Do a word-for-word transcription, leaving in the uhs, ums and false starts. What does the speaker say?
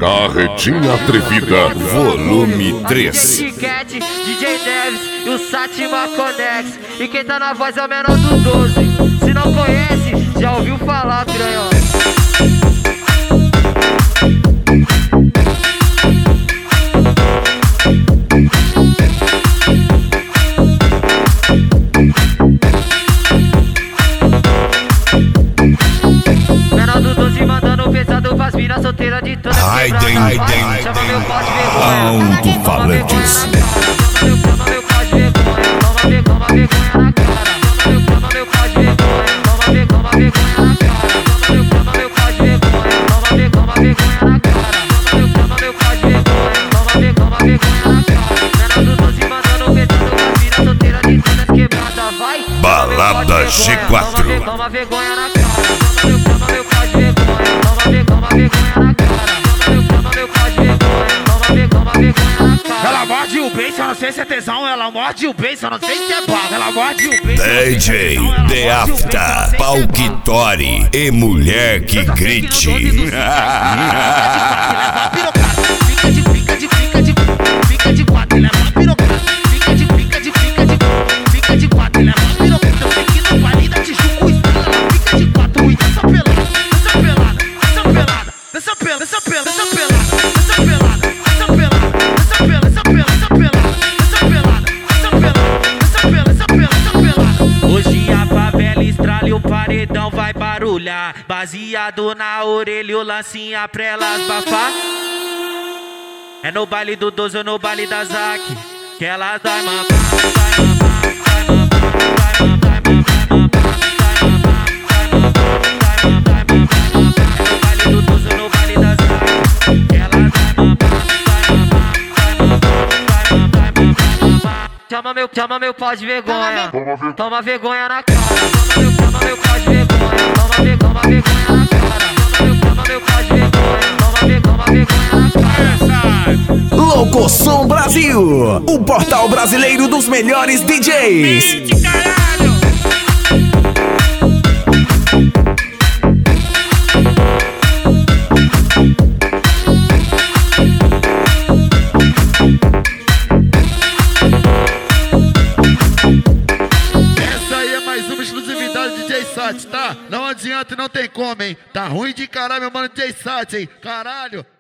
Carretinha Atrevida, volume três. D J Cat, D J Neves e o Satima Conex. E quem tá na voz é o menor do doze. Se não conhece, já ouviu falar, piranhão. Menor do doze mandando pesado, faz mina solteira de toda quebrada. Chama meu pau de vergonha. Alto-falantes. Chama meu pau de vergonha. Toma ver, toma vergonha na cara. Chama meu pau de vergonha. Toma ver, toma vergonha na cara. Chama meu pau de vergonha. Toma ver, toma vergonha na cara. Chama meu pau de vergonha. Toma ver, toma vergonha na cara. Menor do doze mandando pesado, faz mina solteira de toda quebrada. Vai. Balada G quatro. Toma vergonha na cara. Toma meu pau de vergonha. Toma ver, toma vergonha na cara. Toma meu pau de vergonha. Toma ver, toma vergonha na cara. Ela morde o beijo, eu não sei se é tesão. Ela morde o beijo, eu não sei se é barra. Ela morde o beijo. D J The Afta, Palquitori e mulher que grite. Fica de fica de fica de fica de quatro, leva uma pirocada. Fica de fica de fica de fica de quatro, leva uma pirocada. Eu sei que no vale da Tijuca estrela. Fica de quatro e dança pelada, dança pelada, dança pelada, dança pelada, dança pelada, dança pelada, dança pelada, dança pelada, dança pelada, dança pelada, dança pelada, dança pelada, dança pelada, dança pelada. Hoje a favela estrala e o paredão vai barulhar. Baseado na orelha, o lancinha pra elas bafar. É no baile do doze ou no baile da Zac que elas vai mamar, vai mamar, vai mamar, vai mamar, vai mamar, vai mamar, vai mamar, vai mamar. É no baile do doze ou no baile da Zac que elas vai mamar, vai mamar, vai mamar, vai mamar, vai mamar. Chama meu, chama meu pau de vergonha. Toma vergonha na cara. Chama meu pau de vergonha. Toma ver, toma vergonha na cara. Chama meu pau de vergonha. Toma ver, toma vergonha na cara. Locosom Brasil, o portal brasileiro dos melhores D Js. Essa aí é mais uma exclusividade de D J Sat, tá? Não adianta e não tem como, hein? Tá ruim de caralho, meu mano D J Sat, hein? Caralho.